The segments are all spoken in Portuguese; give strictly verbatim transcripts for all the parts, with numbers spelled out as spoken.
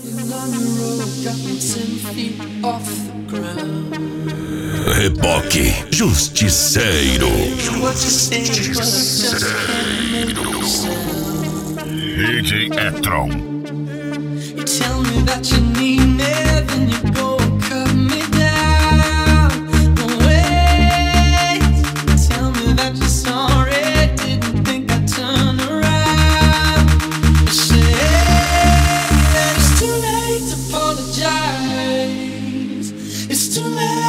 Reboque Justiceiro. D J Etron. You tell me that you need me, then you go and cut me down. Wait, tell me that you're sorry, didn't think I'd turn around. You say that it's too late to apologize. It's too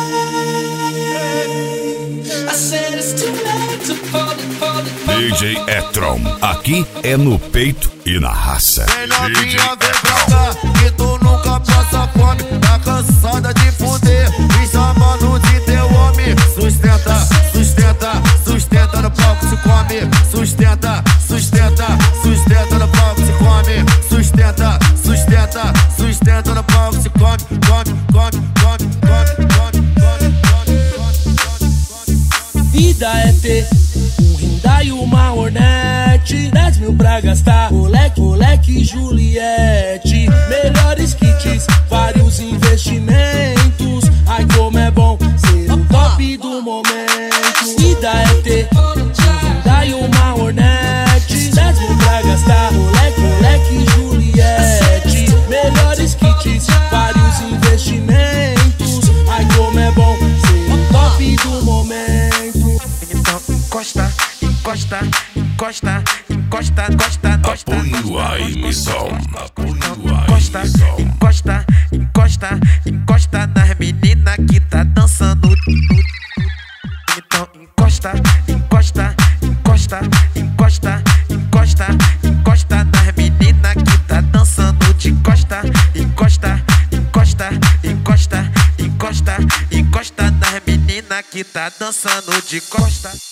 late. I said it's too late to apologize. D J Etron, aqui é no peito e na raça. Vem novinha, vem pra cá, que tu nunca passa fome. Tá cansada de fuder, me chamando de teu homem. Sustenta, sustenta, sustenta no palco se come. Sustenta, sustenta, sustenta no palco se come. Sustenta, sustenta, sustenta no palco se come. Come, come, come, come, come, come, come, come. Vida é ter um Hyundai e uma Hornet, dez mil pra gastar, moleque, moleque Juliette. Melhores kits, vários investimentos. Ai como é bom ser o top do momento. Vida é ter um Hyundai e uma Hornet, dez mil pra gastar, moleque, moleque Juliette. Melhores kits, vários investimentos. Ai como é bom ser o top do momento. Então encosta, encosta, encosta, encosta, encosta, encosta. Apoio a emissão. Apoio a Encosta, emissão. encosta, encosta, encosta nas meninas que tá dançando. Então encosta, encosta, encosta, encosta, encosta, encosta nas meninas que tá dançando de costa. Encosta, encosta, encosta, encosta, encosta nas meninas que tá dançando de costa.